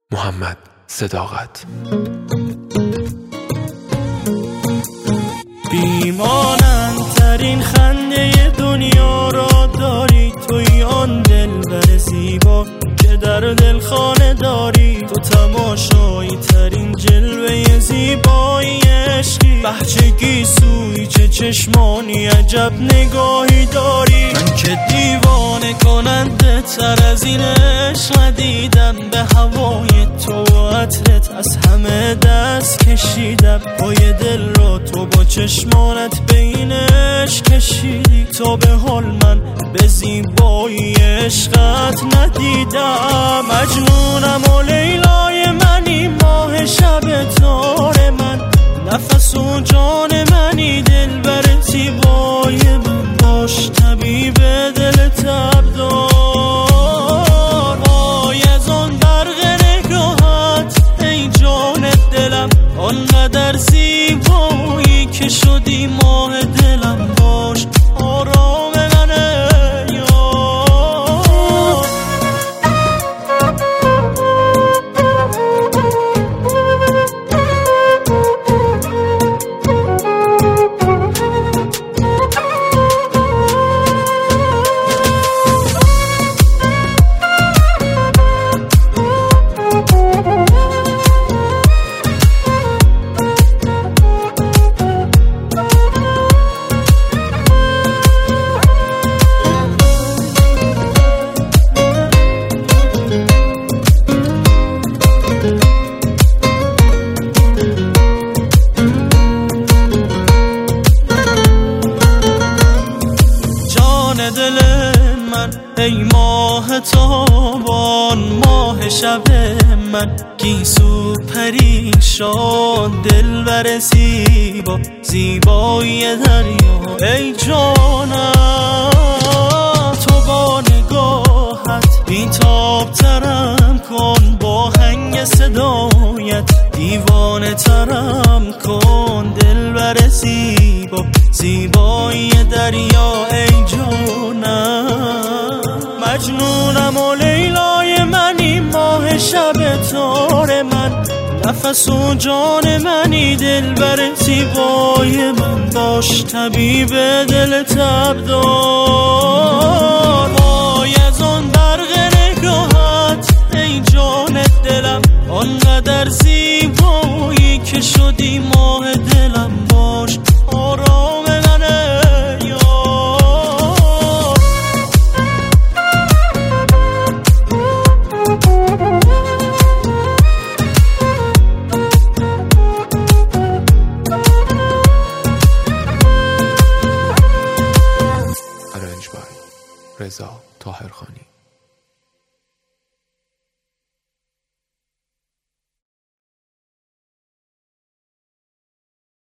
محمد صداقت. بیمانند ترین خنده دنیا را داری، توی آن دلبر زیبا که در دل خانه داری. تو تماشایی ترین جلوه زیبایی عشقی، بهجگی سوی چه چشمانی عجب نگاهی داری. من که دیوانه کننده تر از این عشق ندیدم، به هوای تو و عطرت از همه دست کشیدم. پای دل را تو با چشمانت بین عشق کشیدی، تو به حال من به زیبایی عشقت ندیدم. مجنونم و لیلای منی، ماه شب تار من، نفس و جان منی، دلبر زیبای من. باش طبیب دل تبدار، وای از آن برق نگاهت ای جان دلم، آنقدر زیبایی که شدی ماه دلم. باش آرام منه یار. دل من ای ماه تابان، ماه شب من گیسو پریشان، دلبر زیبا زیبایی دریا ای جانم. تو با نگاهت بی‌تاب ترم کن، با هنگ صدایت دیوانه ترم کن، دلبر زیبا زیبایی دریا ای جانم. مجنونم و لیلای منی، ماه شب تار من، نفس و جان منی، دلبر زیبای من. باش طبیب دل تبدار، وای از آن برق نگاهت ای جان دلم، آنقدر زیبایی که شدی ماه دلم. باش آرام منه یار. ارنج بای رضا طاهرخانی.